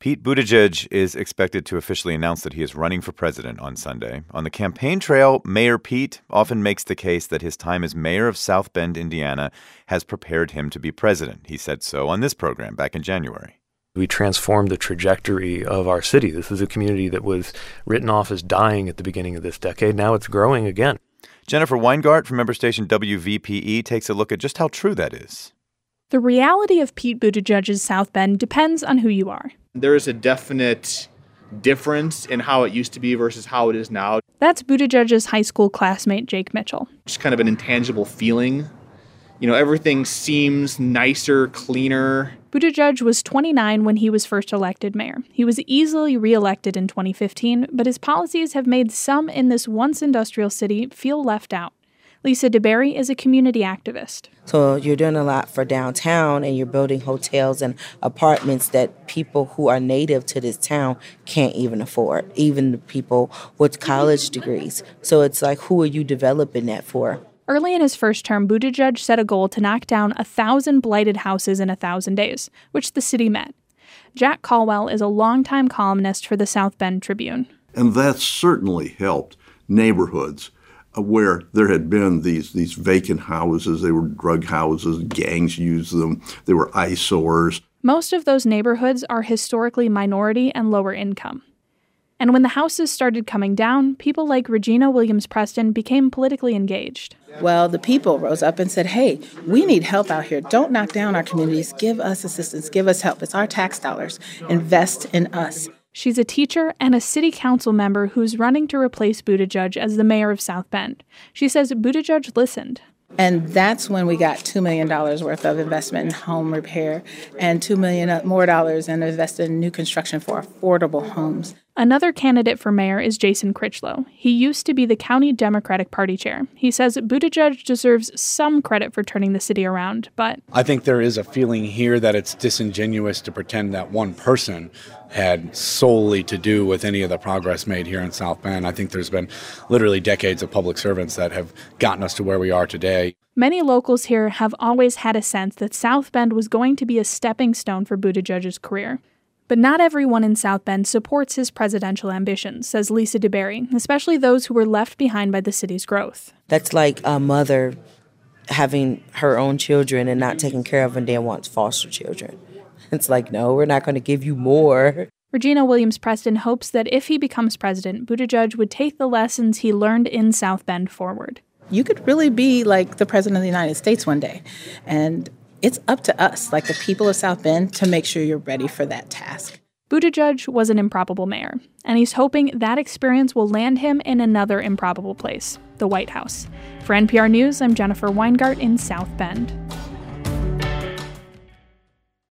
Pete Buttigieg is expected to officially announce that he is running for president on Sunday. On the campaign trail, Mayor Pete often makes the case that his time as mayor of South Bend, Indiana, has prepared him to be president. He said so on this program back in January. We transformed the trajectory of our city. This is a community that was written off as dying at the beginning of this decade. Now it's growing again. Jennifer Weingart from member station WVPE takes a look at just how true that is. The reality of Pete Buttigieg's South Bend depends on who you are. There is a definite difference in how it used to be versus how it is now. That's Buttigieg's high school classmate, Jake Mitchell. Just kind of an intangible feeling. You know, everything seems nicer, cleaner. Buttigieg was 29 when he was first elected mayor. He was easily reelected in 2015, but his policies have made some in this once industrial city feel left out. Lisa DeBerry is a community activist. So you're doing a lot for downtown, and you're building hotels and apartments that people who are native to this town can't even afford, even the people with college degrees. So it's like, who are you developing that for? Early in his first term, Buttigieg set a goal to knock down 1,000 blighted houses in 1,000 days, which the city met. Jack Caldwell is a longtime columnist for the South Bend Tribune. And that certainly helped neighborhoods where there had been these vacant houses. They were drug houses, gangs used them, they were eyesores. Most of those neighborhoods are historically minority and lower income. And when the houses started coming down, people like Regina Williams-Preston became politically engaged. Well, the people rose up and said, hey, we need help out here. Don't knock down our communities. Give us assistance. Give us help. It's our tax dollars. Invest in us. She's a teacher and a city council member who's running to replace Buttigieg as the mayor of South Bend. She says Buttigieg listened. And that's when we got $2 million worth of investment in home repair and $2 million more dollars in invested in new construction for affordable homes. Another candidate for mayor is Jason Critchlow. He used to be the county Democratic Party chair. He says Buttigieg deserves some credit for turning the city around, but I think there is a feeling here that it's disingenuous to pretend that one person had solely to do with any of the progress made here in South Bend. I think there's been literally decades of public servants that have gotten us to where we are today. Many locals here have always had a sense that South Bend was going to be a stepping stone for Buttigieg's career. But not everyone in South Bend supports his presidential ambitions, says Lisa DeBerry, especially those who were left behind by the city's growth. That's like a mother having her own children and not taking care of them and then wants foster children. It's like, no, we're not going to give you more. Regina Williams-Preston hopes that if he becomes president, Buttigieg would take the lessons he learned in South Bend forward. You could really be like the president of the United States one day. And it's up to us, like the people of South Bend, to make sure you're ready for that task. Buttigieg was an improbable mayor, and he's hoping that experience will land him in another improbable place, the White House. For NPR News, I'm Jennifer Weingart in South Bend.